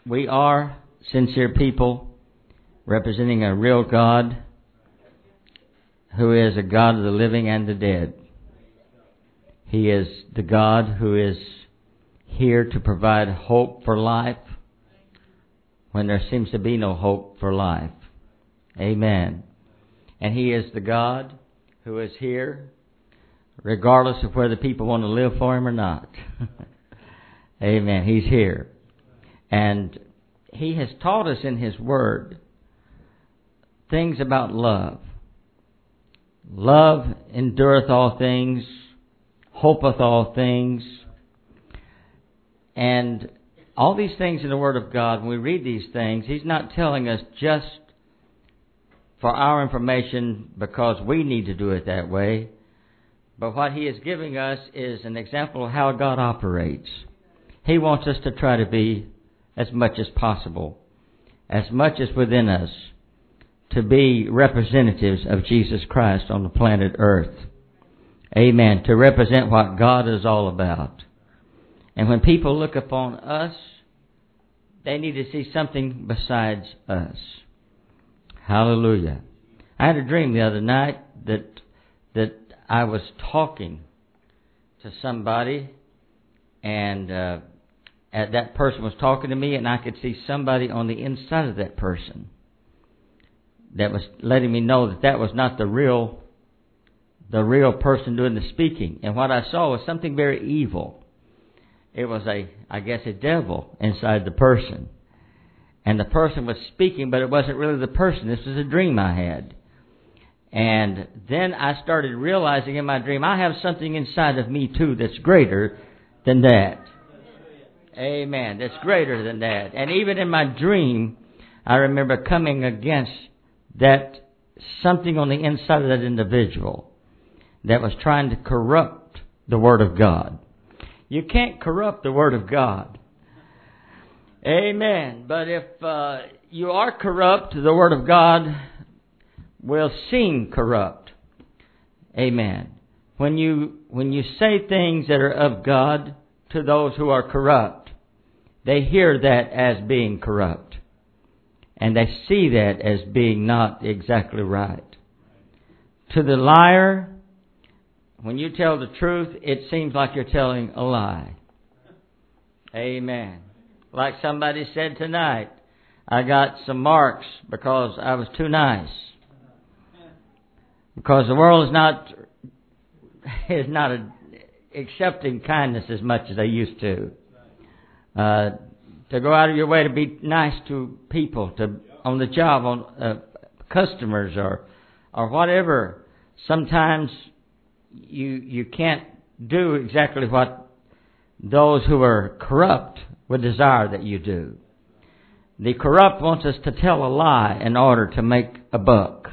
We are sincere people representing a real God who is a God of the living and the dead. He is the God who is here to provide hope for life when there seems to be no hope for life. Amen. And He is the God who is here regardless of whether people want to live for Him or not. Amen. He's here. And He has taught us in His Word things about love. Love endureth all things, hopeth all things. And all these things in the Word of God, when we read these things, He's not telling us just for our information because we need to do it that way. But what He is giving us is an example of how God operates. He wants us to try to be, as much as possible, as much as within us, to be representatives of Jesus Christ on the planet Earth. Amen. To represent what God is all about. And when people look upon us, they need to see something besides us. Hallelujah. I had a dream the other night that I was talking to somebody, and that person was talking to me, and I could see somebody on the inside of that person that was letting me know that was not the real person doing the speaking. And what I saw was something very evil. It was a devil inside the person. And the person was speaking, but it wasn't really the person. This was a dream I had. And then I started realizing in my dream, I have something inside of me too that's greater than that. Amen. That's greater than that. And even in my dream, I remember coming against that something on the inside of that individual that was trying to corrupt the Word of God. You can't corrupt the Word of God. Amen. But if you are corrupt, the Word of God will seem corrupt. Amen. When you say things that are of God to those who are corrupt, they hear that as being corrupt. And they see that as being not exactly right. To the liar, when you tell the truth, it seems like you're telling a lie. Amen. Like somebody said tonight, I got some marks because I was too nice. Because the world is not accepting kindness as much as they used to. To go out of your way to be nice to people, on the job, on customers or whatever. Sometimes you can't do exactly what those who are corrupt would desire that you do. The corrupt wants us to tell a lie in order to make a buck.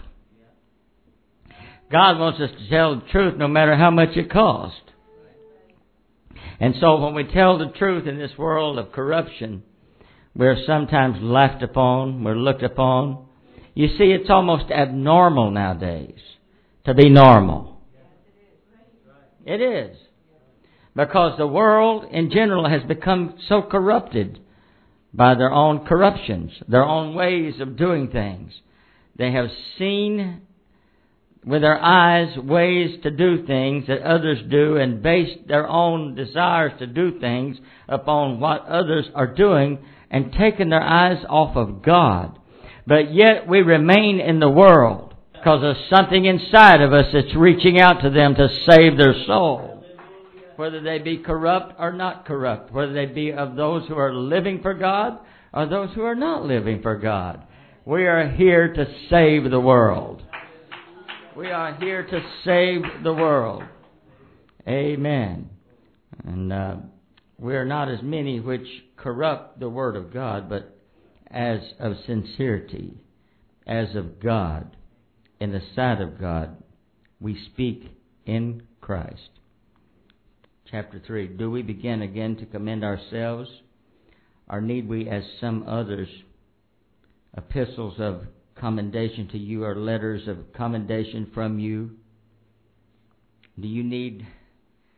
God wants us to tell the truth no matter how much it costs. And so when we tell the truth in this world of corruption, we're sometimes laughed upon, we're looked upon. You see, it's almost abnormal nowadays to be normal. It is. Because the world in general has become so corrupted by their own corruptions, their own ways of doing things. They have seen with their eyes ways to do things that others do and base their own desires to do things upon what others are doing and taken their eyes off of God. But yet we remain in the world because there's something inside of us that's reaching out to them to save their soul. Whether they be corrupt or not corrupt. Whether they be of those who are living for God or those who are not living for God. We are here to save the world. We are here to save the world. Amen. And we are not as many which corrupt the Word of God, but as of sincerity, as of God, in the sight of God, we speak in Christ. Chapter 3. Do we begin again to commend ourselves, or need we, as some others, epistles of commendation to you or letters of commendation from you? Do you need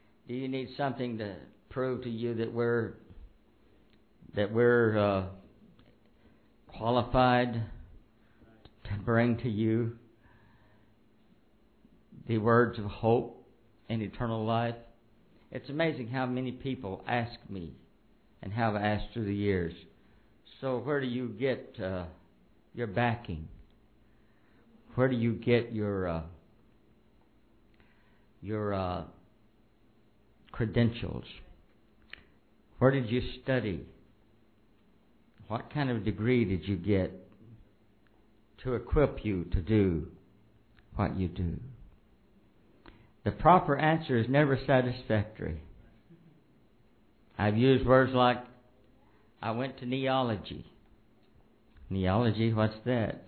something to prove to you that we're qualified to bring to you the words of hope and eternal life. It's amazing how many people ask me, and have asked through the years, so where do you get your backing? Where do you get your credentials? Where did you study? What kind of degree did you get to equip you to do what you do? The proper answer is never satisfactory. I've used words like, I went to neology. Neology, what's that?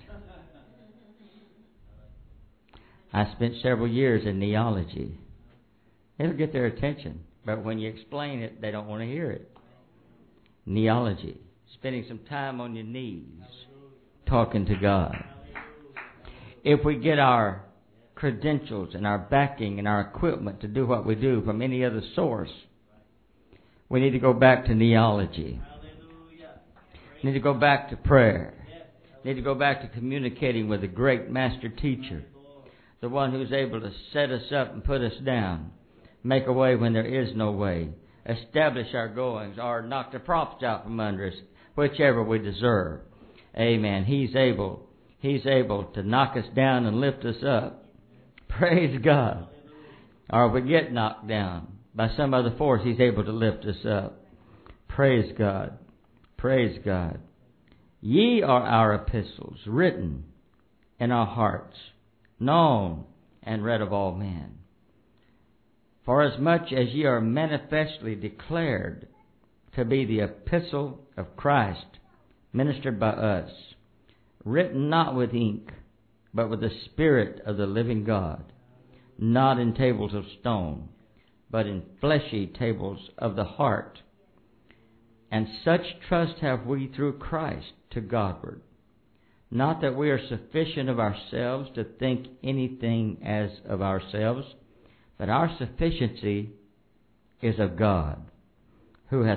I spent several years in neology. It'll get their attention, but when you explain it, they don't want to hear it. Neology, spending some time on your knees, talking to God. If we get our credentials and our backing and our equipment to do what we do from any other source, we need to go back to neology. We need to go back to prayer. We need to go back to communicating with a great master teacher, the one who's able to set us up and put us down, make a way when there is no way, establish our goings, or knock the props out from under us, whichever we deserve. Amen. He's able to knock us down and lift us up. Praise God. Or if we get knocked down by some other force, He's able to lift us up. Praise God. Praise God. Ye are our epistles, written in our hearts, known and read of all men. For as much as ye are manifestly declared to be the epistle of Christ, ministered by us, written not with ink, but with the Spirit of the living God, not in tables of stone, but in fleshy tables of the heart. And such trust have we through Christ to Godward. Not that we are sufficient of ourselves to think anything as of ourselves, but our sufficiency is of God, who hath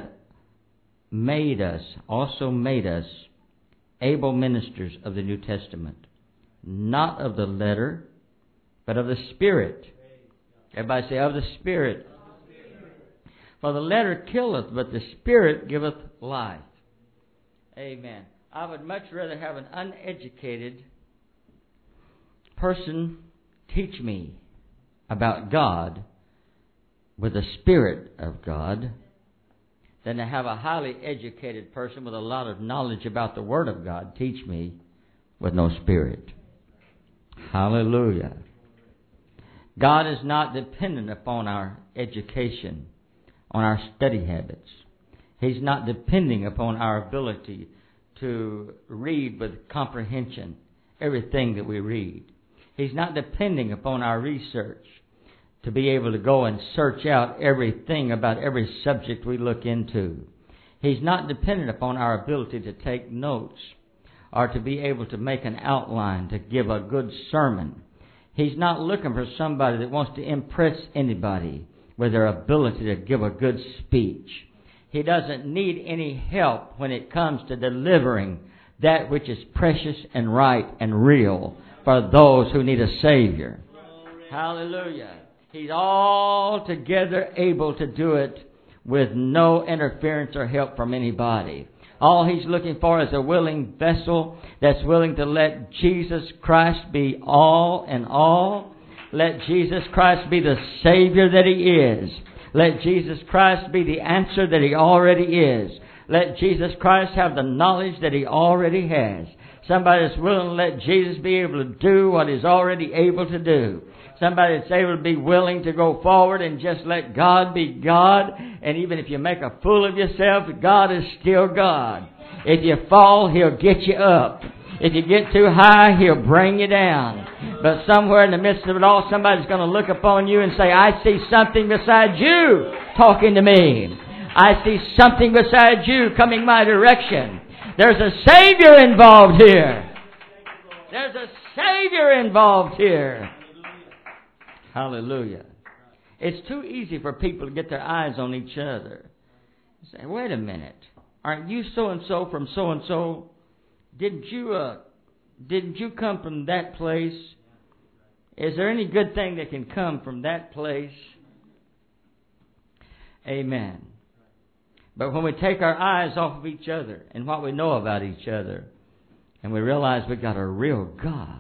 also made us able ministers of the New Testament, not of the letter, but of the Spirit. Everybody say, of the Spirit. For the letter killeth, but the Spirit giveth life. Amen. I would much rather have an uneducated person teach me about God with the Spirit of God than to have a highly educated person with a lot of knowledge about the Word of God teach me with no Spirit. Hallelujah. God is not dependent upon our education, on our study habits. He's not depending upon our ability to read with comprehension everything that we read. He's not depending upon our research to be able to go and search out everything about every subject we look into. He's not dependent upon our ability to take notes or to be able to make an outline to give a good sermon. He's not looking for somebody that wants to impress anybody with their ability to give a good speech. He doesn't need any help when it comes to delivering that which is precious and right and real for those who need a Savior. Hallelujah. He's altogether able to do it with no interference or help from anybody. All He's looking for is a willing vessel that's willing to let Jesus Christ be all in all. Let Jesus Christ be the Savior that He is. Let Jesus Christ be the answer that He already is. Let Jesus Christ have the knowledge that He already has. Somebody that's willing to let Jesus be able to do what He's already able to do. Somebody that's able to be willing to go forward and just let God be God. And even if you make a fool of yourself, God is still God. If you fall, He'll get you up. If you get too high, He'll bring you down. But somewhere in the midst of it all, somebody's going to look upon you and say, I see something beside you talking to me. I see something beside you coming my direction. There's a Savior involved here. There's a Savior involved here. Hallelujah. It's too easy for people to get their eyes on each other. Say, wait a minute. Aren't you so-and-so from so-and-so? Didn't you come from that place? Is there any good thing that can come from that place? Amen. But when we take our eyes off of each other and what we know about each other, and we realize we've got a real God,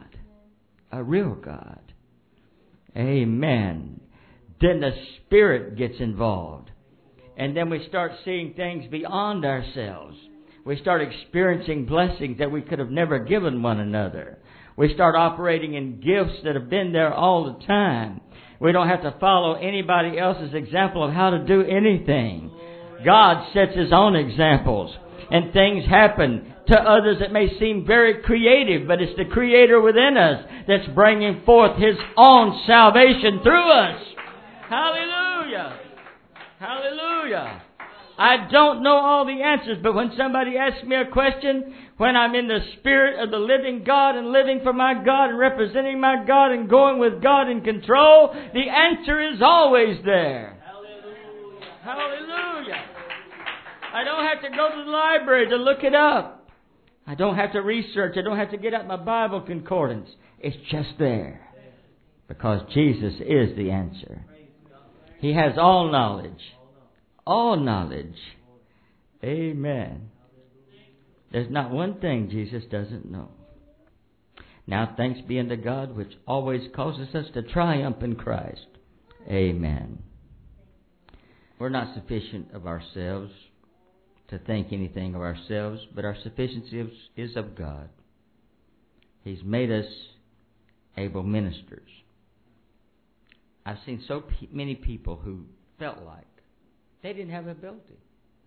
amen, then the Spirit gets involved. And then we start seeing things beyond ourselves. We start experiencing blessings that we could have never given one another. We start operating in gifts that have been there all the time. We don't have to follow anybody else's example of how to do anything. God sets His own examples. And things happen to others that may seem very creative, but it's the Creator within us that's bringing forth His own salvation through us. Hallelujah! Hallelujah! I don't know all the answers, but when somebody asks me a question, when I'm in the Spirit of the living God and living for my God and representing my God and going with God in control, the answer is always there. Hallelujah! Hallelujah! I don't have to go to the library to look it up. I don't have to research. I don't have to get out my Bible concordance. It's just there. Because Jesus is the answer. He has all knowledge. All knowledge. Amen. There's not one thing Jesus doesn't know. Now thanks be unto God, which always causes us to triumph in Christ. Amen. We're not sufficient of ourselves to think anything of ourselves, but our sufficiency is of God. He's made us able ministers. I've seen so many people who felt like they didn't have ability.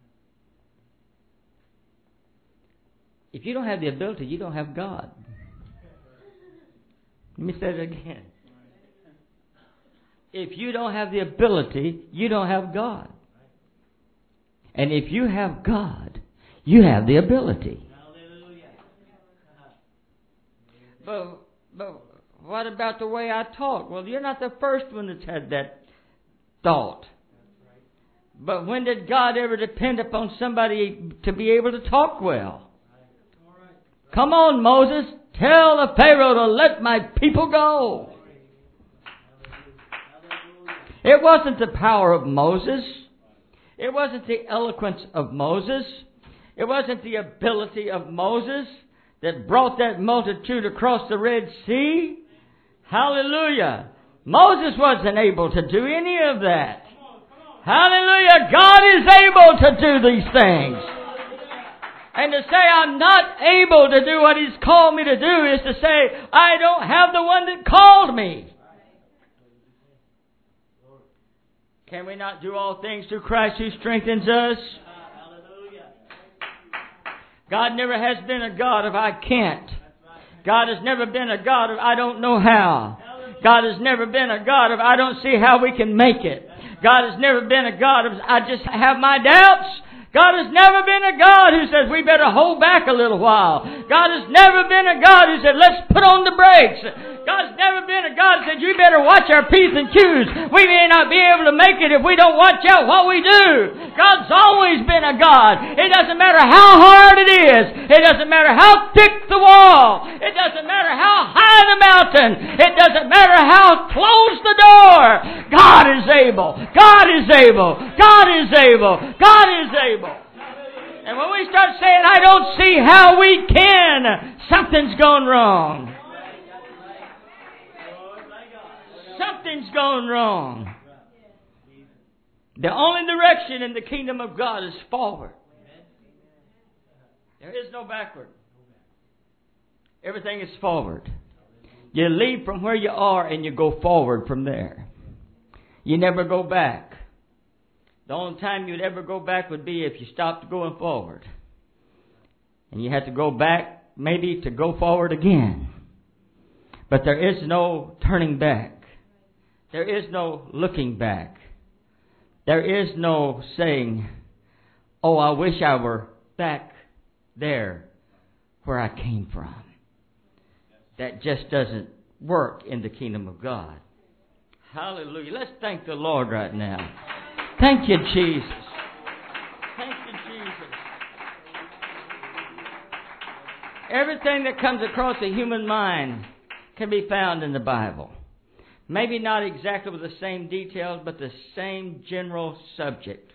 If you don't have the ability, you don't have God. Let me say it again. If you don't have the ability, you don't have God. And if you have God, you have the ability. But what about the way I talk? Well, you're not the first one that's had that thought. But when did God ever depend upon somebody to be able to talk well? Come on, Moses, tell the Pharaoh to let my people go. It wasn't the power of Moses. It wasn't the eloquence of Moses. It wasn't the ability of Moses that brought that multitude across the Red Sea. Hallelujah. Moses wasn't able to do any of that. Hallelujah. God is able to do these things. And to say I'm not able to do what He's called me to do is to say I don't have the one that called me. Can we not do all things through Christ who strengthens us? God never has been a God of I can't. God has never been a God of I don't know how. God has never been a God of I don't see how we can make it. God has never been a God of I just have my doubts. God has never been a God who says we better hold back a little while. God has never been a God who said let's put on the brakes. God's never been a God who said you better watch our P's and Q's. We may not be able to make it if we don't watch out what we do. God's always been a God. It doesn't matter how hard it is. It doesn't matter how thick the wall. It doesn't matter how high the mountain. It doesn't matter how close the door. God is able. God is able. God is able. God is able. And when we start saying, I don't see how we can, something's gone wrong. Something's gone wrong. The only direction in the kingdom of God is forward. There is no backward. Everything is forward. You leave from where you are and you go forward from there. You never go back. The only time you'd ever go back would be if you stopped going forward. And you had to go back maybe to go forward again. But there is no turning back. There is no looking back. There is no saying, oh, I wish I were back there where I came from. That just doesn't work in the kingdom of God. Hallelujah. Let's thank the Lord right now. Thank you, Jesus. Thank you, Jesus. Everything that comes across the human mind can be found in the Bible. Maybe not exactly with the same details, but the same general subject.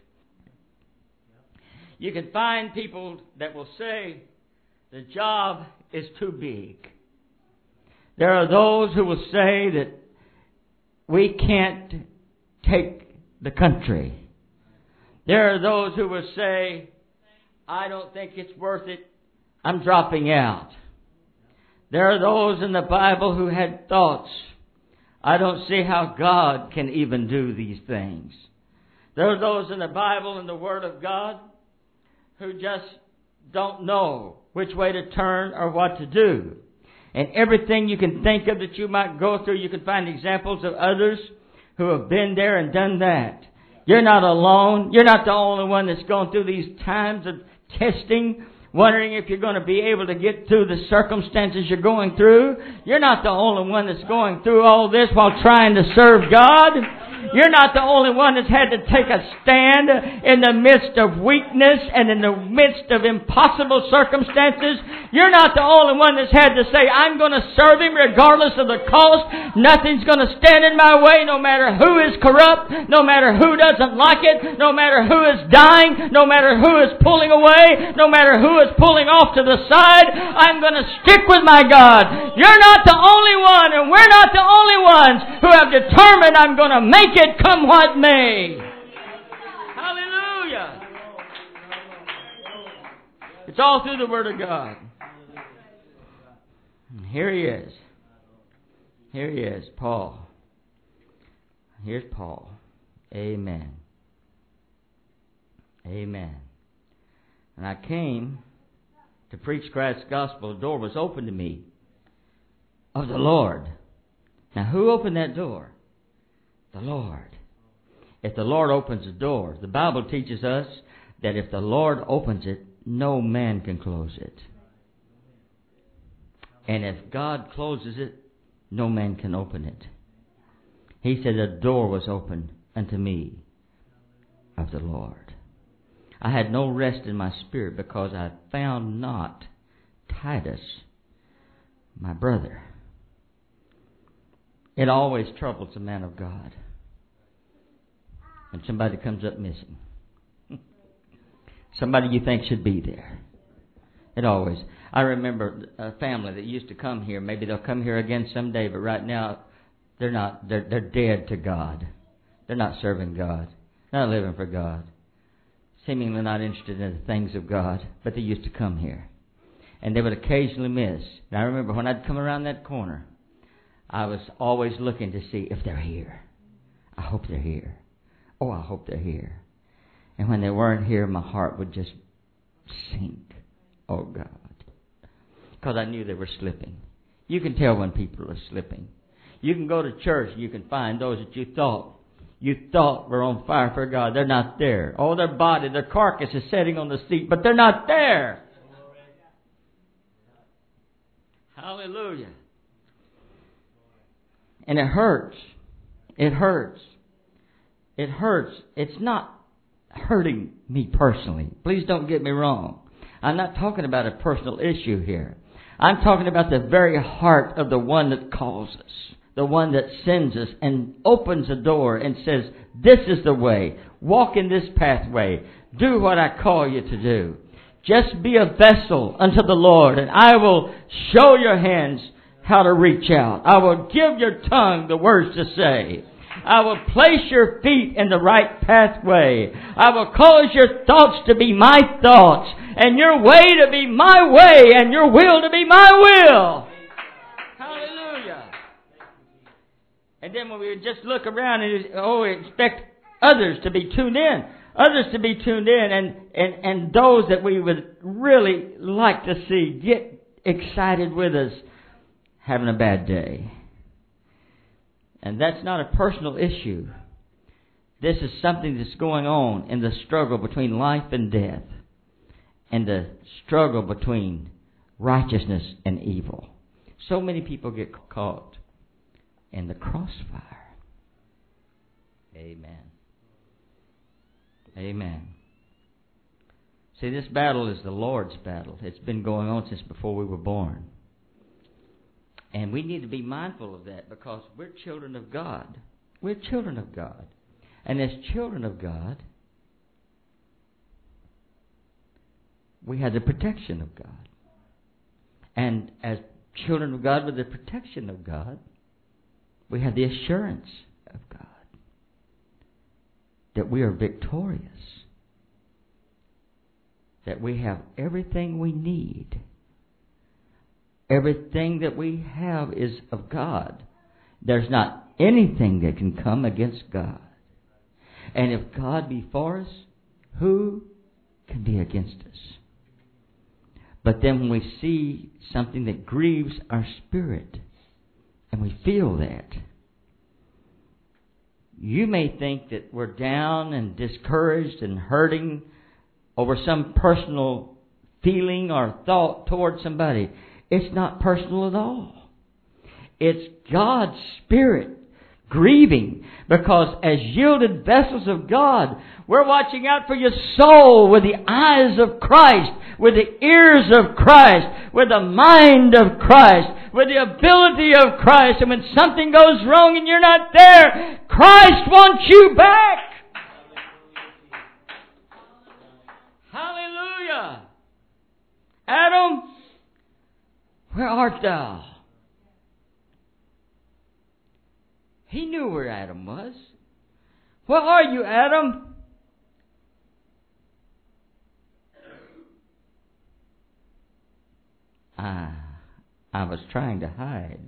You can find people that will say the job is too big. There are those who will say that we can't take the country. There are those who will say, I don't think it's worth it. I'm dropping out. There are those in the Bible who had thoughts. I don't see how God can even do these things. There are those in the Bible and the Word of God who just don't know which way to turn or what to do. And everything you can think of that you might go through, you can find examples of others who have been there and done that. You're not alone. You're not the only one that's going through these times of testing, wondering if you're going to be able to get through the circumstances you're going through. You're not the only one that's going through all this while trying to serve God. You're not the only one that's had to take a stand in the midst of weakness and in the midst of impossible circumstances. You're not the only one that's had to say, I'm going to serve Him regardless of the cost. Nothing's going to stand in my way, no matter who is corrupt, no matter who doesn't like it, no matter who is dying, no matter who is pulling away, no matter who is pulling off to the side. I'm going to stick with my God. You're not the only one, and we're not the only ones who have determined I'm going to make it come what may. Hallelujah. It's all through the Word of God. And here he is. Here he is, Paul. Here's Paul. Amen. Amen. And I came to preach Christ's gospel. The door was opened to me of the Lord. Now, who opened that door? The Lord. If the Lord opens the door, the Bible teaches us that if the Lord opens it, no man can close it. And if God closes it, no man can open it. He said the door was opened unto me of the Lord. I had no rest in my spirit because I found not Titus, my brother. It always troubles a man of God when somebody comes up missing. Somebody you think should be there. It always. I remember a family that used to come here. Maybe they'll come here again someday, but right now they're not. They're dead to God. They're not serving God. They're not living for God. Seemingly not interested in the things of God, but they used to come here. And they would occasionally miss. And I remember when I'd come around that corner, I was always looking to see if they're here. I hope they're here. Oh, I hope they're here. And when they weren't here, my heart would just sink. Oh, God. Because I knew they were slipping. You can tell when people are slipping. You can go to church and you can find those that you thought were on fire for God. They're not there. Oh, their body, their carcass is sitting on the seat, but they're not there. Hallelujah. And it hurts. It hurts. It hurts. It's not hurting me personally. Please don't get me wrong. I'm not talking about a personal issue here. I'm talking about the very heart of the one that calls us, the one that sends us and opens the door and says, this is the way. Walk in this pathway. Do what I call you to do. Just be a vessel unto the Lord, and I will show your hands how to reach out. I will give your tongue the words to say. I will place your feet in the right pathway. I will cause your thoughts to be my thoughts, and your way to be my way, and your will to be my will. Hallelujah. And then when we just look around and expect others to be tuned in. Others to be tuned in, and those that we would really like to see get excited with us having a bad day. And that's not a personal issue. This is something that's going on in the struggle between life and death, and the struggle between righteousness and evil. So many people get caught in the crossfire. Amen. Amen. See, this battle is the Lord's battle. It's been going on since before we were born. And we need to be mindful of that because we're children of God. We're children of God. And as children of God, we have the protection of God. And as children of God with the protection of God, we have the assurance of God that we are victorious. That we have everything we need. Everything that we have is of God. There's not anything that can come against God. And if God be for us, who can be against us? But then when we see something that grieves our spirit, and we feel that, you may think that we're down and discouraged and hurting over some personal feeling or thought towards somebody. It's not personal at all. It's God's Spirit grieving because as yielded vessels of God, we're watching out for your soul with the eyes of Christ, with the ears of Christ, with the mind of Christ, with the ability of Christ. And when something goes wrong and you're not there, Christ wants you back. Hallelujah. Adam, where art thou? He knew where Adam was. Where are you, Adam? I was trying to hide.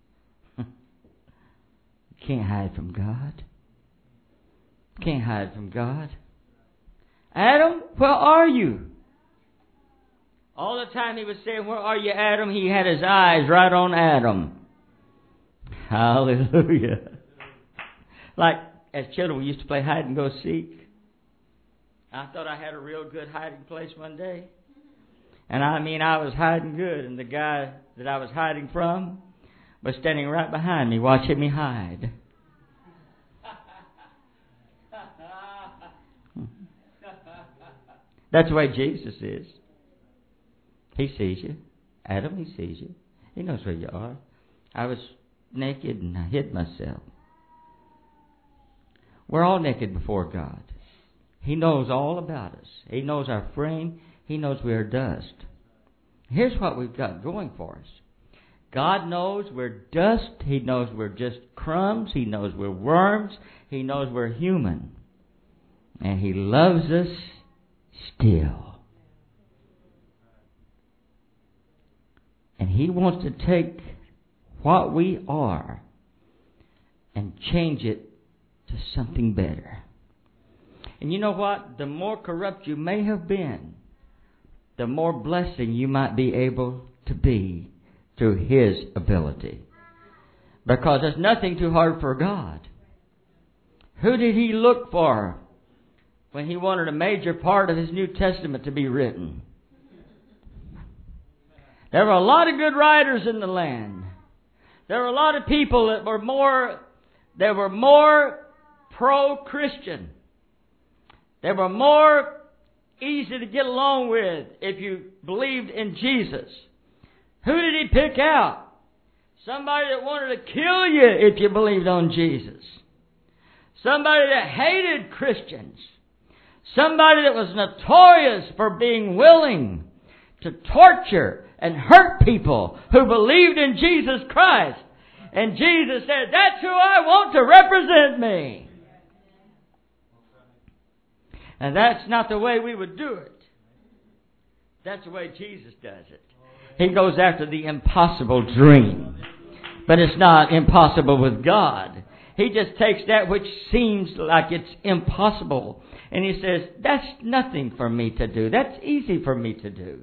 Can't hide from God. Can't hide from God. Adam, where are you? All the time he was saying, where are you, Adam? He had his eyes right on Adam. Hallelujah. Like, as children, we used to play hide and go seek. I thought I had a real good hiding place one day. And I was hiding good. And the guy that I was hiding from was standing right behind me, watching me hide. That's the way Jesus is. He sees you. Adam, he sees you. He knows where you are. I was naked and I hid myself. We're all naked before God. He knows all about us. He knows our frame. He knows we are dust. Here's what we've got going for us. God knows we're dust. He knows we're just crumbs. He knows we're worms. He knows we're human. And He loves us still. And He wants to take what we are and change it to something better. And you know what? The more corrupt you may have been, the more blessing you might be able to be through His ability. Because there's nothing too hard for God. Who did He look for when He wanted a major part of His New Testament to be written? There were a lot of good writers in the land. There were a lot of people that were more pro-Christian. They were more easy to get along with if you believed in Jesus. Who did He pick out? Somebody that wanted to kill you if you believed on Jesus. Somebody that hated Christians. Somebody that was notorious for being willing to torture and hurt people who believed in Jesus Christ. And Jesus said, that's who I want to represent me. And that's not the way we would do it. That's the way Jesus does it. He goes after the impossible dream. But it's not impossible with God. He just takes that which seems like it's impossible. And He says, that's nothing for me to do. That's easy for me to do.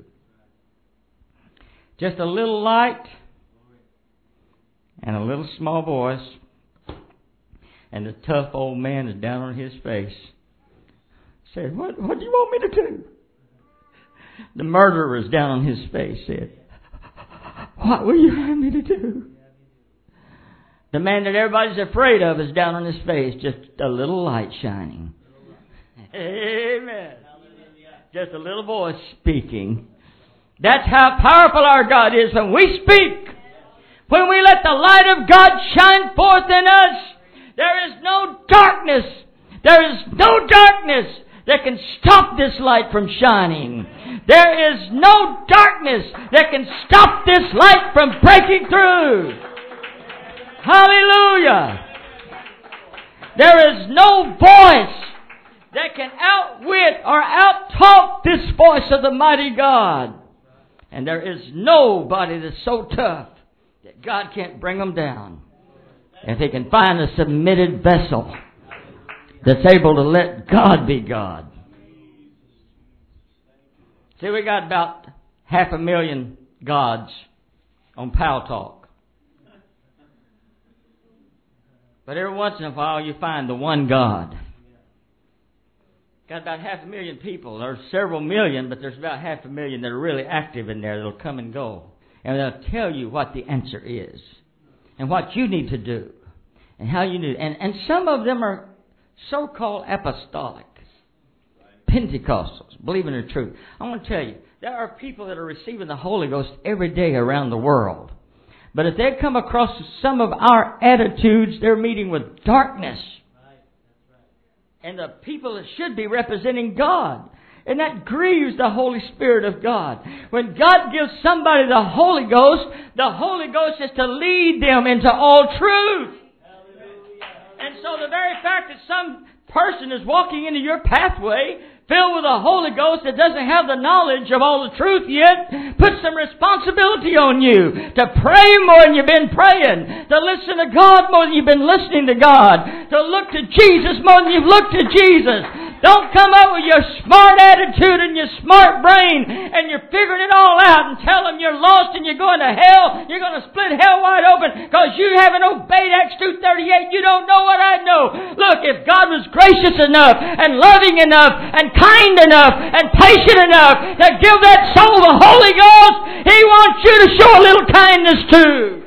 Just a little light and a little small voice. And the tough old man is down on his face. Said, what do you want me to do? The murderer is down on his face. Said, what will you have me to do? The man that everybody's afraid of is down on his face. Just a little light shining. Amen. Just a little voice speaking. That's how powerful our God is when we speak. When we let the light of God shine forth in us, there is no darkness. There is no darkness that can stop this light from shining. There is no darkness that can stop this light from breaking through. Hallelujah. There is no voice that can outwit or outtalk this voice of the mighty God. And there is nobody that's so tough that God can't bring them down. If He can find a submitted vessel that's able to let God be God. See, we got about 500,000 gods on Pal Talk. But every once in a while you find the one God. Got about 500,000 people. There's several million, but there's about 500,000 that are really active in there that'll come and go. And they'll tell you what the answer is. And what you need to do. And how you need. And some of them are so-called apostolic. Pentecostals. Believing in the truth. I want to tell you, there are people that are receiving the Holy Ghost every day around the world. But if they come across some of our attitudes, they're meeting with darkness. And the people that should be representing God. And that grieves the Holy Spirit of God. When God gives somebody the Holy Ghost is to lead them into all truth. And so the very fact that some person is walking into your pathway filled with the Holy Ghost that doesn't have the knowledge of all the truth yet, put some responsibility on you to pray more than you've been praying, to listen to God more than you've been listening to God, to look to Jesus more than you've looked to Jesus. Don't come up with your smart attitude and your smart brain and you're figuring it all out and tell them you're lost and you're going to hell. You're going to split hell wide open because you haven't obeyed Acts 2:38. You don't know what I know. Look, if God was gracious enough and loving enough and kind enough and patient enough to give that soul the Holy Ghost, He wants you to show a little kindness too.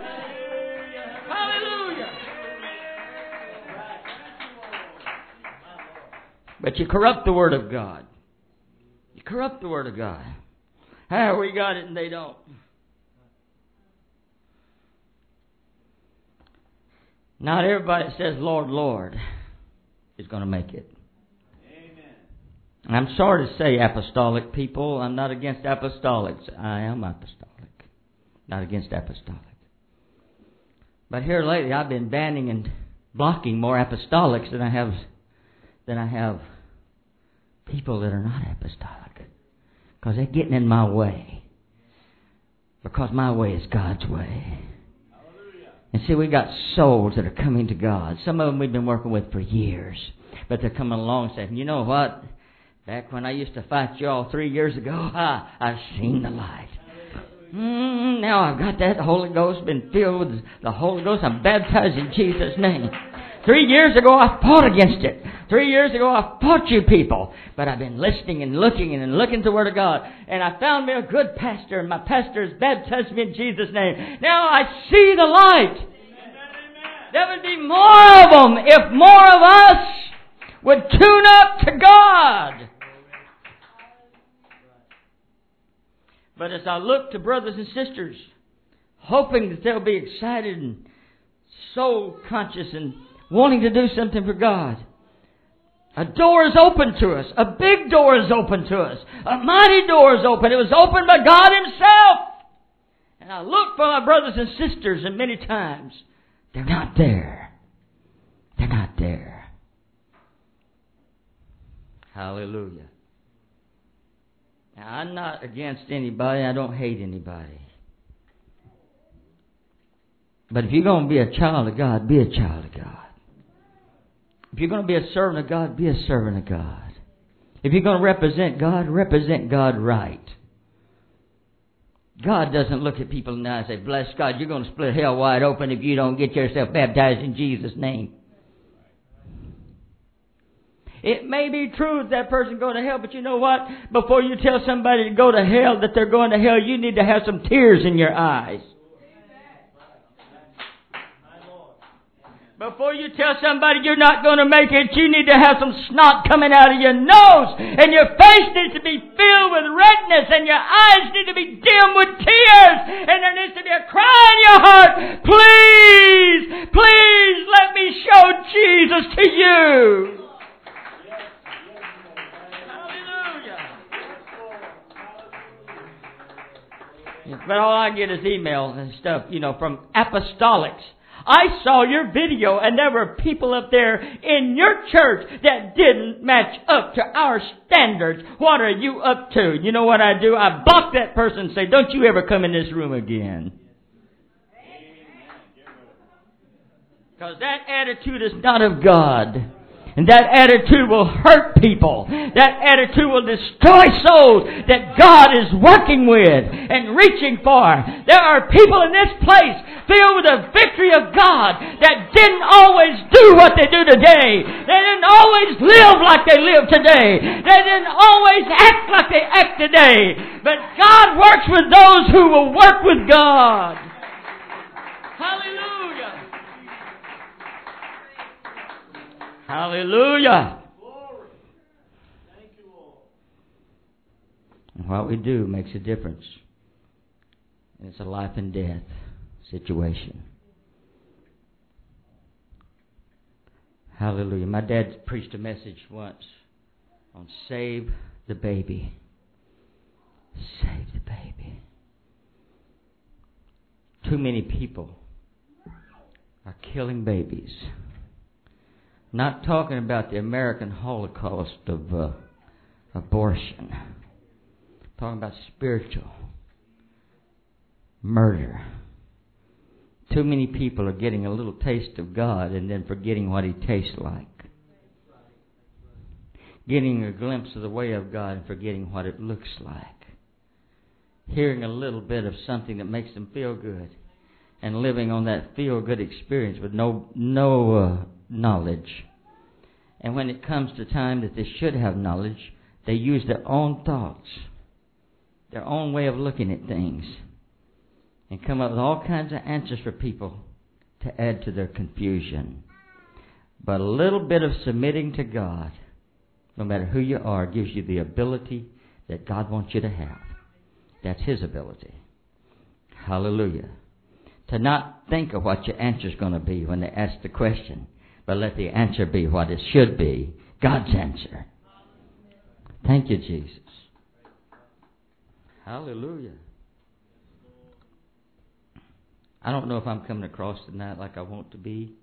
But you corrupt the Word of God. You corrupt the Word of God. Ah, we got it and they don't. Not everybody that says, Lord, Lord, is going to make it. Amen. I'm sorry to say, apostolic people, I'm not against apostolics. I am apostolic. Not against apostolic. But here lately I've been banning and blocking more apostolics than I have people that are not apostolic. Because they're getting in my way. Because my way is God's way. Hallelujah. And see, we got souls that are coming to God. Some of them we've been working with for years. But they're coming along saying, you know what? Back when I used to fight you all 3 years ago, I've seen the light. Now I've got that Holy Ghost, been filled with the Holy Ghost. I'm baptized in Jesus' name. 3 years ago, I fought against it. 3 years ago, I fought you people. But I've been listening and looking to the Word of God. And I found me a good pastor. And my pastor has baptized me in Jesus' name. Now I see the light. Amen. There would be more of them if more of us would tune up to God. But as I look to brothers and sisters, hoping that they'll be excited and soul conscious and wanting to do something for God, a door is open to us. A big door is open to us. A mighty door is open. It was opened by God Himself. And I look for my brothers and sisters, and many times they're not there. They're not there. Hallelujah. Now, I'm not against anybody. I don't hate anybody. But if you're going to be a child of God, be a child of God. If you're going to be a servant of God, be a servant of God. If you're going to represent God right. God doesn't look at people in the eye and say, bless God, you're going to split hell wide open if you don't get yourself baptized in Jesus' name. It may be true that person go to hell, but you know what? Before you tell somebody to go to hell, that they're going to hell, you need to have some tears in your eyes. Before you tell somebody you're not going to make it, you need to have some snot coming out of your nose, and your face needs to be filled with redness, and your eyes need to be dim with tears, and there needs to be a cry in your heart, please, please let me show Jesus to you. But all I get is emails and stuff, from apostolics. I saw your video, and there were people up there in your church that didn't match up to our standards. What are you up to? You know what I do? I block that person and say, don't you ever come in this room again. Because that attitude is not of God. And that attitude will hurt people. That attitude will destroy souls that God is working with and reaching for. There are people in this place filled with the victory of God that didn't always do what they do today. They didn't always live like they live today. They didn't always act like they act today. But God works with those who will work with God. Hallelujah. Hallelujah. Glory. Thank you, Lord. And what we do makes a difference. And it's a life and death situation. Hallelujah. My dad preached a message once on save the baby. Save the baby. Too many people are killing babies. Not talking about the American Holocaust of abortion. Talking about spiritual murder. Too many people are getting a little taste of God and then forgetting what He tastes like. Getting a glimpse of the way of God and forgetting what it looks like. Hearing a little bit of something that makes them feel good and living on that feel-good experience with no knowledge. And when it comes to time that they should have knowledge, they use their own thoughts, their own way of looking at things, and come up with all kinds of answers for people to add to their confusion. But a little bit of submitting to God, no matter who you are, gives you the ability that God wants you to have. That's His ability. Hallelujah. To not think of what your answer is going to be when they ask the question, but let the answer be what it should be, God's answer. Thank you, Jesus. Hallelujah. I don't know if I'm coming across tonight like I want to be,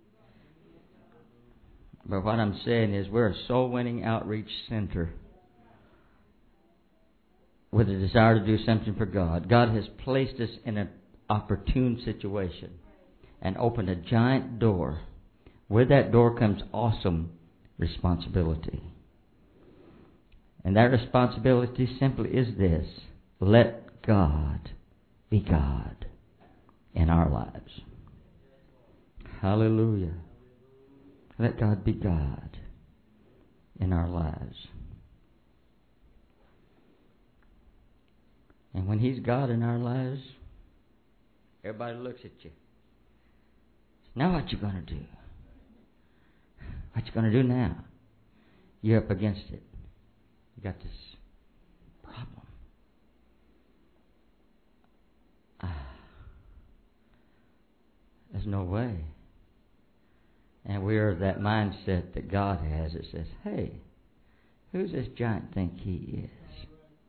but what I'm saying is we're a soul-winning outreach center with a desire to do something for God. God has placed us in an opportune situation and opened a giant door. With that door comes awesome responsibility. And that responsibility simply is this: let God be God in our lives. Hallelujah. Let God be God in our lives. And when He's God in our lives, everybody looks at you. Now what you going to do? What you going to do now? You're up against it. You got this problem. There's no way. And we're of that mindset that God has that says, hey, who's this giant think he is?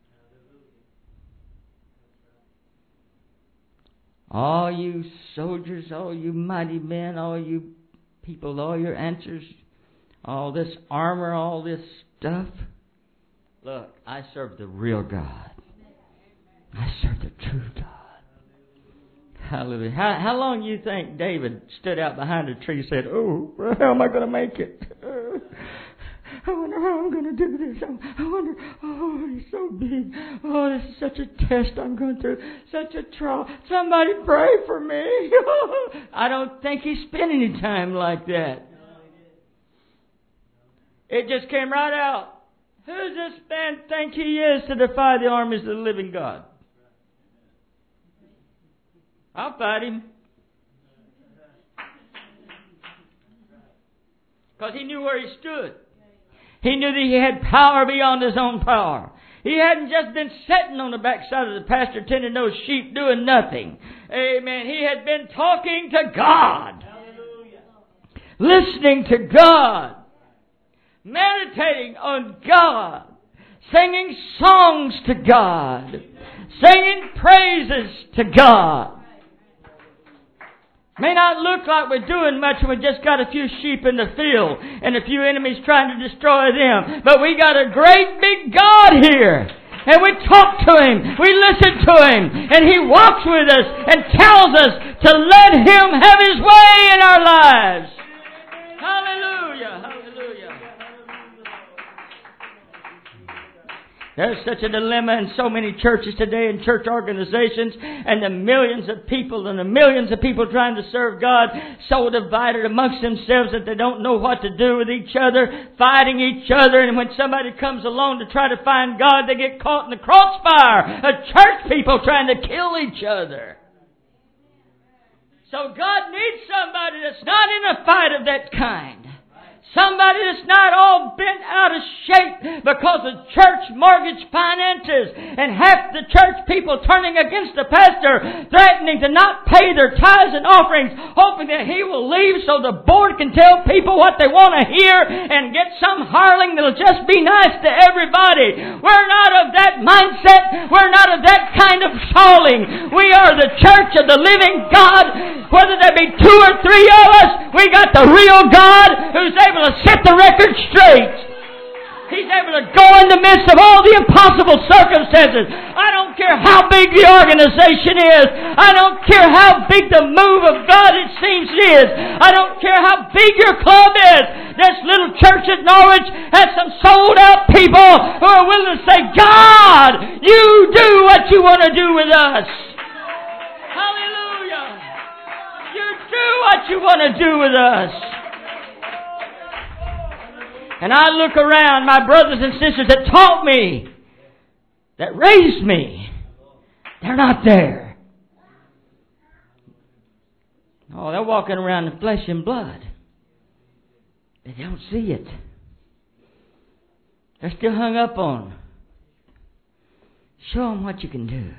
All you soldiers, all you mighty men, all you people, all your answers, all this armor, all this stuff. Look, I serve the real God. I serve the true God. Hallelujah. How long do you think David stood out behind a tree and said, oh, how am I going to make it? I wonder how I'm going to do this. I wonder, oh, he's so big. Oh, this is such a test I'm going through. Such a trial. Somebody pray for me. I don't think he spent any time like that. It just came right out. Who does this man think he is to defy the armies of the living God? I'll fight him. Because he knew where he stood. He knew that he had power beyond his own power. He hadn't just been sitting on the backside of the pasture tending those sheep doing nothing. Amen. He had been talking to God. Hallelujah. Listening to God. Meditating on God. Singing songs to God. Singing praises to God. May not look like we're doing much when we just got a few sheep in the field and a few enemies trying to destroy them. But we got a great big God here. And we talk to Him. We listen to Him. And He walks with us and tells us to let Him have His way in our lives. Hallelujah. Hallelujah. There's such a dilemma in so many churches today and church organizations, and the millions of people trying to serve God, so divided amongst themselves that they don't know what to do with each other, fighting each other, and when somebody comes along to try to find God, they get caught in the crossfire of church people trying to kill each other. So God needs somebody that's not in a fight of that kind. Somebody that's not all bent out of shape because of church mortgage finances and half the church people turning against the pastor, threatening to not pay their tithes and offerings, hoping that he will leave so the board can tell people what they want to hear and get some hireling that'll just be nice to everybody. We're not of that mindset. We're not of that kind of calling. We are the church of the living God. Whether there be 2 or 3 of us, we got the real God who's able to set the record straight. He's able to go in the midst of all the impossible circumstances. I don't care how big the organization is. I don't care how big the move of God it seems it is. I don't care how big your club is. This little church at Norwich has some sold out people who are willing to say, God, you do what you want to do with us. Hallelujah. You do what you want to do with us. And I look around, my brothers and sisters that taught me, that raised me, they're not there. Oh, they're walking around in flesh and blood. They don't see it. They're still hung up on. Show them what you can do.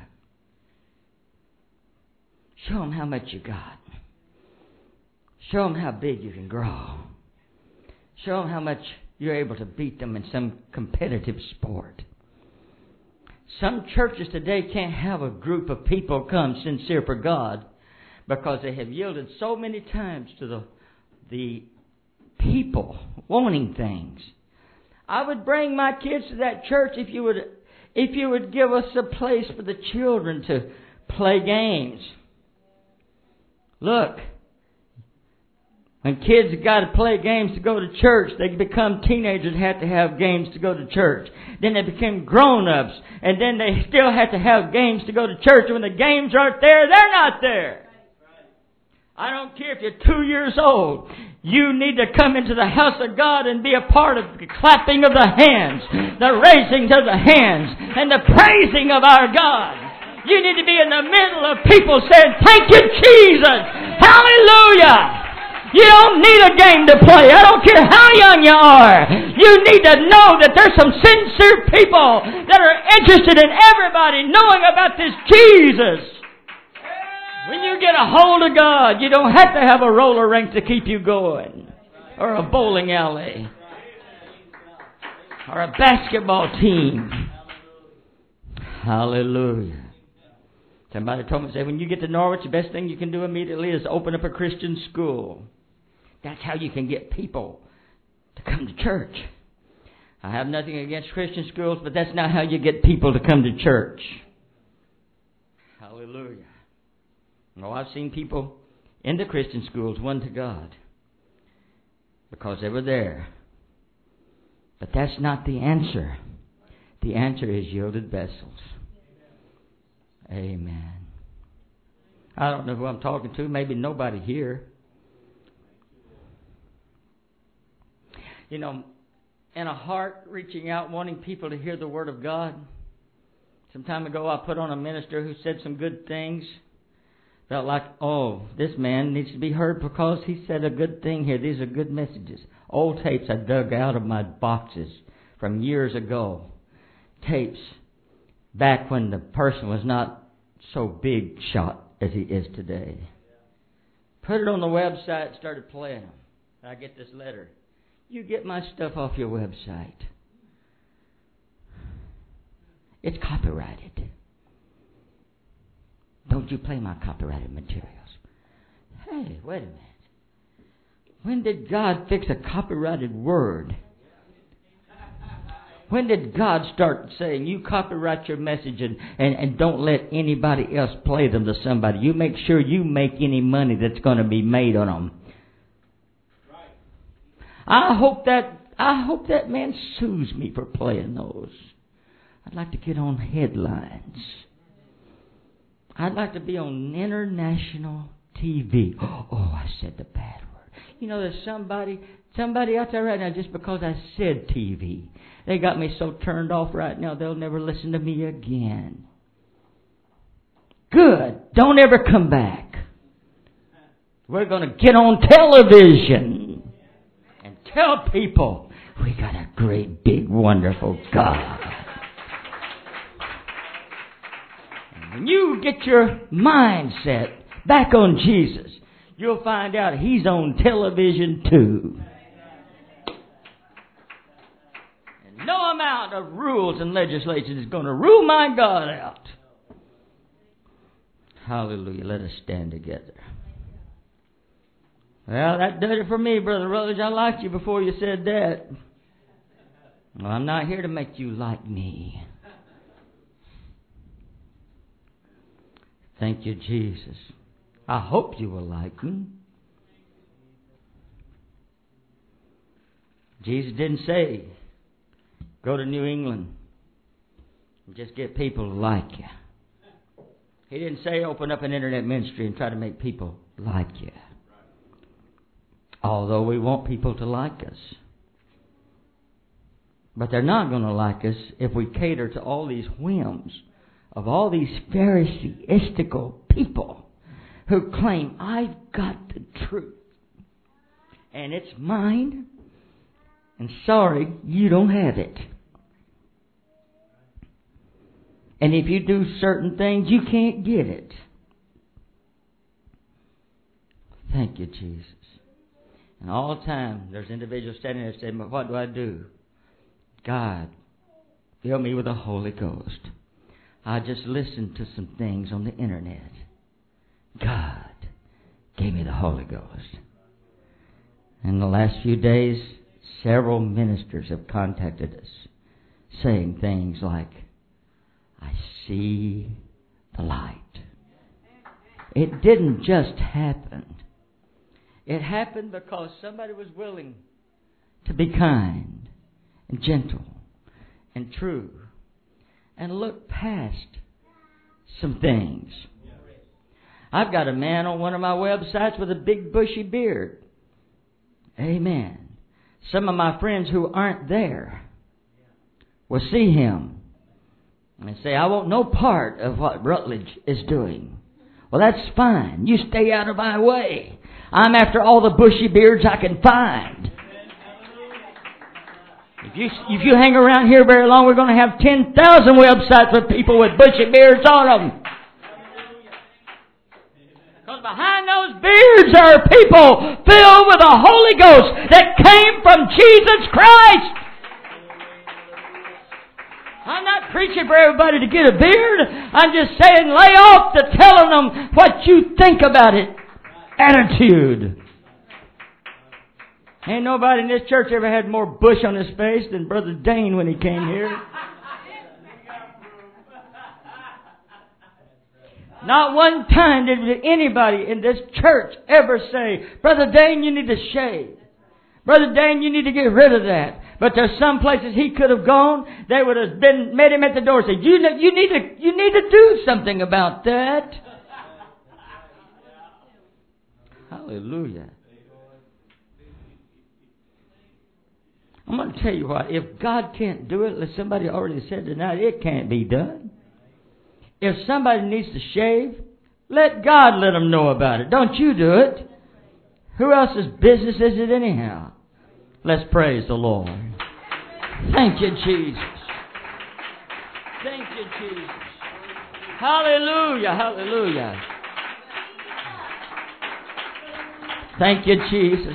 Show them how much you got. Show them how big you can grow. Show them how much you're able to beat them in some competitive sport. Some churches today can't have a group of people come sincere for God because they have yielded so many times to the people wanting things. I would bring my kids to that church if you would give us a place for the children to play games. Look. When kids have got to play games to go to church, they become teenagers, have to have games to go to church. Then they become grown-ups, and then they still have to have games to go to church. And when the games aren't there, they're not there. I don't care if you're 2 years old. You need to come into the house of God and be a part of the clapping of the hands, the raising of the hands, and the praising of our God. You need to be in the middle of people saying, thank you, Jesus. Hallelujah. You don't need a game to play. I don't care how young you are. You need to know that there's some sincere people that are interested in everybody knowing about this Jesus. When you get a hold of God, you don't have to have a roller rink to keep you going. Or a bowling alley. Or a basketball team. Hallelujah. Somebody told me, say, when you get to Norwich, the best thing you can do immediately is open up a Christian school. That's how you can get people to come to church. I have nothing against Christian schools, but that's not how you get people to come to church. Hallelujah. No, I've seen people in the Christian schools won to God because they were there. But that's not the answer. The answer is yielded vessels. Amen. I don't know who I'm talking to. Maybe nobody here. You know, in a heart reaching out, wanting people to hear the Word of God. Some time ago I put on a minister who said some good things. Felt like, oh, this man needs to be heard because he said a good thing here. These are good messages. Old tapes I dug out of my boxes from years ago. Tapes back when the person was not so big shot as he is today. Put it on the website, started playing them. I get this letter. You get my stuff off your website. It's copyrighted. Don't you play my copyrighted materials. Hey, wait a minute. When did God fix a copyrighted word? When did God start saying, you copyright your message and don't let anybody else play them to somebody? You make sure you make any money that's going to be made on them. I hope that man sues me for playing those. I'd like to get on headlines. I'd like to be on international TV. Oh, I said the bad word. You know, there's somebody out there right now, just because I said TV, they got me so turned off right now, they'll never listen to me again. Good. Don't ever come back. We're going to get on television and tell people we got a great, big, wonderful God. When you get your mindset back on Jesus, you'll find out He's on television too. And no amount of rules and legislation is going to rule my God out. Hallelujah. Let us stand together. Well, that did it for me, Brother Rutledge. I liked you before you said that. Well, I'm not here to make you like me. Thank you, Jesus. I hope you will like me. Jesus didn't say, go to New England and just get people to like you. He didn't say open up an internet ministry and try to make people like you. Although we want people to like us. But they're not going to like us if we cater to all these whims of all these Pharisaistical people who claim, I've got the truth and it's mine, and sorry, you don't have it. And if you do certain things, you can't get it. Thank you, Jesus. And all the time, there's individuals standing there saying, but what do I do? God, fill me with the Holy Ghost. I just listened to some things on the internet. God gave me the Holy Ghost. In the last few days, several ministers have contacted us saying things like, I see the light. It didn't just happen. It happened because somebody was willing to be kind and gentle and true and look past some things. I've got a man on one of my websites with a big bushy beard. Amen. Some of my friends who aren't there will see him and say, I want no part of what Rutledge is doing. Well, that's fine. You stay out of my way. I'm after all the bushy beards I can find. If you hang around here very long, we're going to have 10,000 websites with people with bushy beards on them. Because behind those beards are people filled with the Holy Ghost that came from Jesus Christ. I'm not preaching for everybody to get a beard. I'm just saying lay off the telling them what you think about it attitude. Ain't nobody in this church ever had more bush on his face than Brother Dane when he came here. Not one time did anybody in this church ever say, Brother Dane, you need to shave. Brother Dane, you need to get rid of that. But there's some places he could have gone. They would have met him at the door and said, you need to do something about that. Hallelujah. I'm going to tell you what, if God can't do it, like somebody already said tonight, it can't be done. If somebody needs to shave, Let God let them know about it. Don't you do it. Who else's business is it anyhow? Let's praise the Lord. Thank you, Jesus. Thank you, Jesus. Hallelujah, hallelujah. Thank you, Jesus.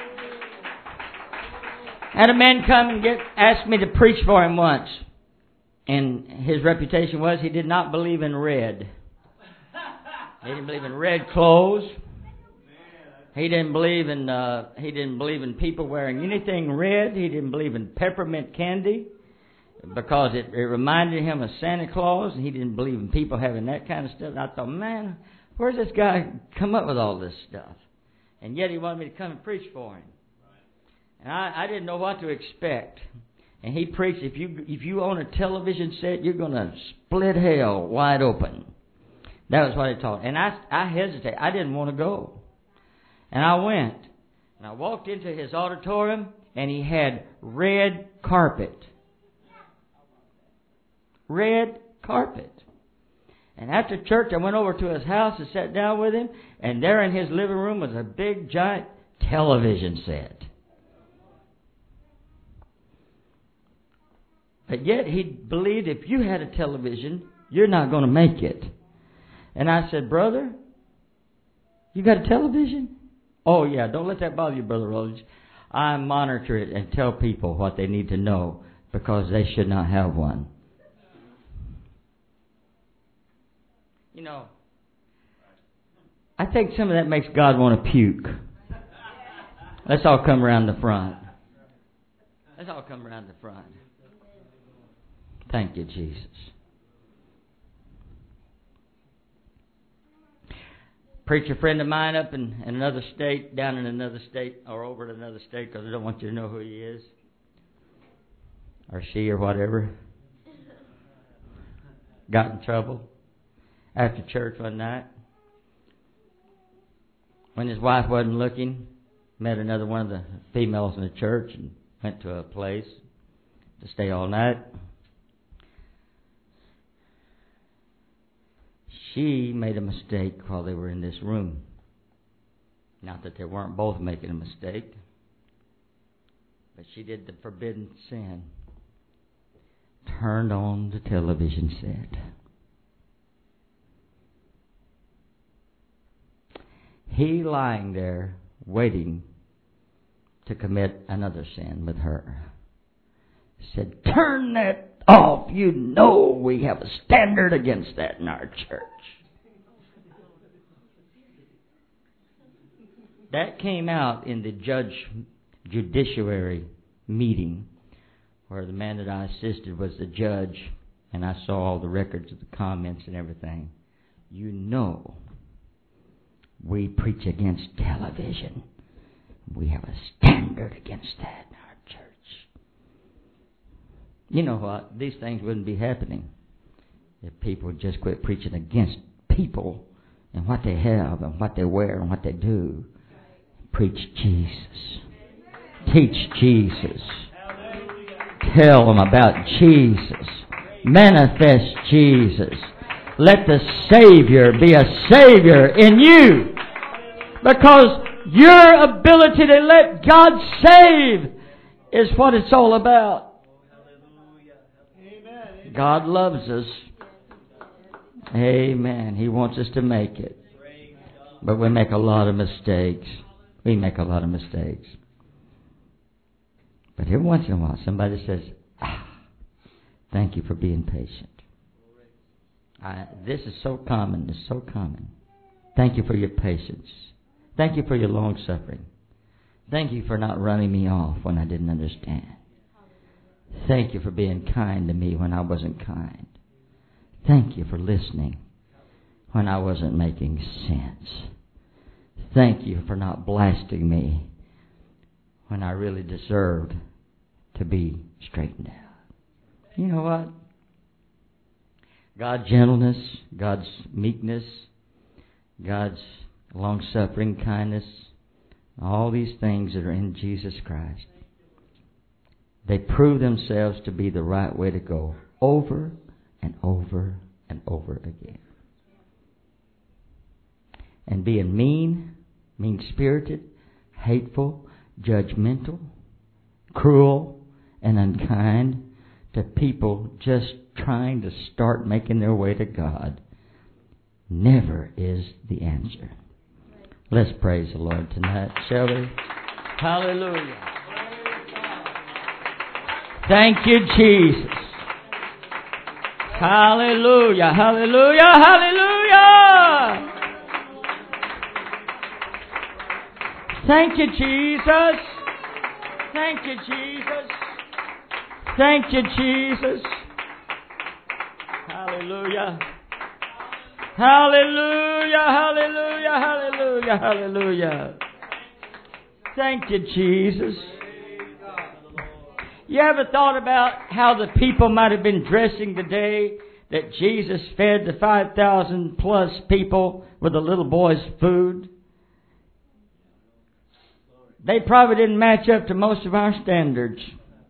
I had a man come and ask me to preach for him once. And his reputation was he did not believe in red. He didn't believe in red clothes. He didn't believe in people wearing anything red. He didn't believe in peppermint candy because it reminded him of Santa Claus. And he didn't believe in people having that kind of stuff. And I thought, man, where's this guy come up with all this stuff? And yet he wanted me to come and preach for him. And I didn't know what to expect. And he preached, if you own a television set, you're going to split hell wide open. That was what he taught. And I hesitated. I didn't want to go. And I went. And I walked into his auditorium, and he had red carpet. Red carpet. And after church, I went over to his house and sat down with him. And there in his living room was a big, giant television set. But yet he believed if you had a television, you're not going to make it. And I said, brother, you got a television? Oh, yeah, don't let that bother you, Brother Rhodes. I monitor it and tell people what they need to know because they should not have one. You know, I think some of that makes God want to puke. Let's all come around the front. Let's all come around the front. Thank you, Jesus. Preacher friend of mine up in another state, down in another state, or over in another state, because I don't want you to know who he is, or she, or whatever, got in trouble after church one night. When his wife wasn't looking, met another one of the females in the church and went to a place to stay all night. She made a mistake while they were in this room. Not that they weren't both making a mistake, but she did the forbidden sin. Turned on the television set. He lying there waiting to commit another sin with her. Said, turn that off. You know we have a standard against that in our church. That came out in the judiciary meeting where the man that I assisted was the judge, and I saw all the records of the comments and everything. You know we preach against television. We have a standard against that in our church. You know what? These things wouldn't be happening if people would just quit preaching against people and what they have and what they wear and what they do. Preach Jesus. Teach Jesus. Tell them about Jesus. Manifest Jesus. Let the Savior be a Savior in you. Because your ability to let God save is what it's all about. God loves us. Amen. He wants us to make it. But we make a lot of mistakes. We make a lot of mistakes. But every once in a while somebody says, thank you for being patient. This is so common. It's so common. Thank you for your patience. Thank you for your long suffering. Thank you for not running me off when I didn't understand. Thank you for being kind to me when I wasn't kind. Thank you for listening when I wasn't making sense. Thank you for not blasting me when I really deserved to be straightened out. You know what? God's gentleness, God's meekness, God's long-suffering, kindness, all these things that are in Jesus Christ, they prove themselves to be the right way to go over and over and over again. and being mean-spirited, hateful, judgmental, cruel, and unkind to people just trying to start making their way to God never is the answer. Let's praise the Lord tonight, shall we? Hallelujah. Thank you, Jesus. Hallelujah, hallelujah, hallelujah. Thank you, Jesus. Thank you, Jesus. Thank you, Jesus. Hallelujah. Hallelujah, hallelujah, hallelujah, hallelujah. Thank you, Jesus. You ever thought about how the people might have been dressing the day that Jesus fed the 5,000 plus people with the little boy's food? They probably didn't match up to most of our standards.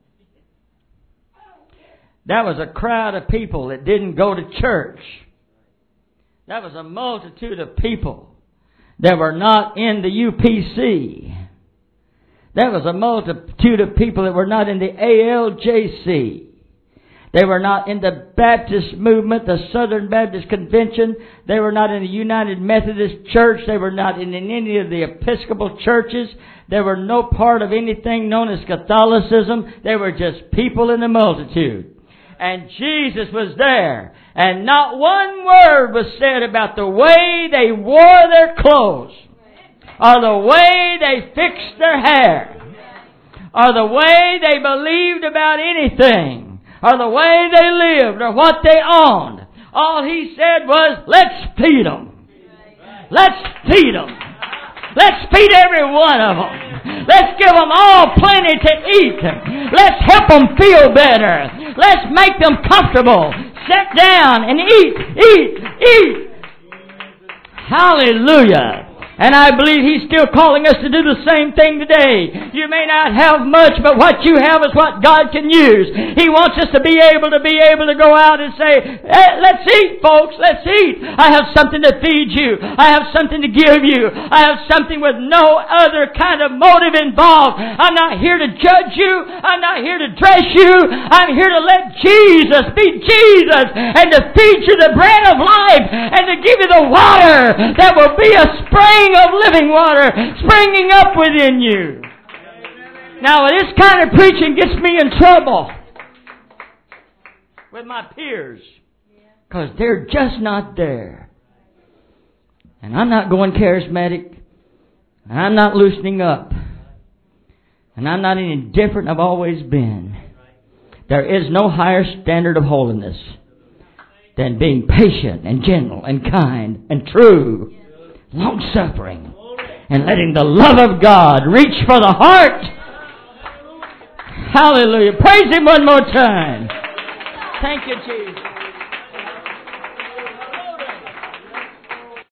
That was a crowd of people that didn't go to church. That was a multitude of people that were not in the UPC. That was a multitude of people that were not in the ALJC. They were not in the Baptist movement, the Southern Baptist Convention. They were not in the United Methodist Church. They were not in any of the Episcopal churches. They were no part of anything known as Catholicism. They were just people in the multitude. And Jesus was there. And not one word was said about the way they wore their clothes, or the way they fixed their hair, or the way they believed about anything, or the way they lived, or what they owned. All He said was, let's feed them. Let's feed them. Let's feed every one of them. Let's give them all plenty to eat. Let's help them feel better. Let's make them comfortable. Sit down and eat. Hallelujah. And I believe He's still calling us to do the same thing today. You may not have much, but what you have is what God can use. He wants us to be able to go out and say, hey, let's eat, folks, let's eat. I have something to feed you. I have something to give you. I have something with no other kind of motive involved. I'm not here to judge you. I'm not here to dress you. I'm here to let Jesus be Jesus and to feed you the bread of life and to give you the water that will be a spring of living water springing up within you. Now, this kind of preaching gets me in trouble with my peers because they're just not there. And I'm not going charismatic, and I'm not loosening up, and I'm not any different I've always been. There is no higher standard of holiness than being patient and gentle and kind and true, long-suffering, and letting the love of God reach for the heart. Hallelujah. Praise Him one more time. Thank you, Jesus.